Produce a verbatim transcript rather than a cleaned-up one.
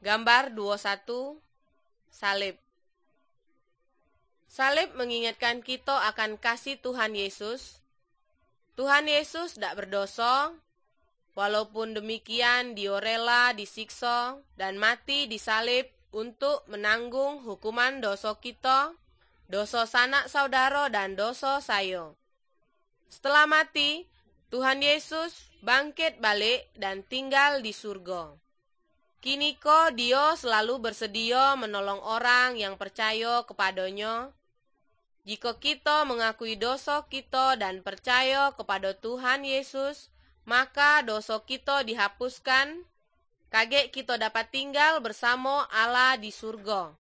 Gambar dua puluh satu, salib. Salib mengingatkan kita akan kasih Tuhan Yesus. Tuhan Yesus tidak berdosa, walaupun demikian dia rela disiksa dan mati di salib untuk menanggung hukuman dosa kita, dosa sanak saudara dan dosa saya. Setelah mati, Tuhan Yesus bangkit balik dan tinggal di surga. Kini kok dia selalu bersedia menolong orang yang percaya kepadanya. Jika kita mengakui dosa kita dan percaya kepada Tuhan Yesus, maka dosa kita dihapuskan. Kaget kita dapat tinggal bersama Allah di surga.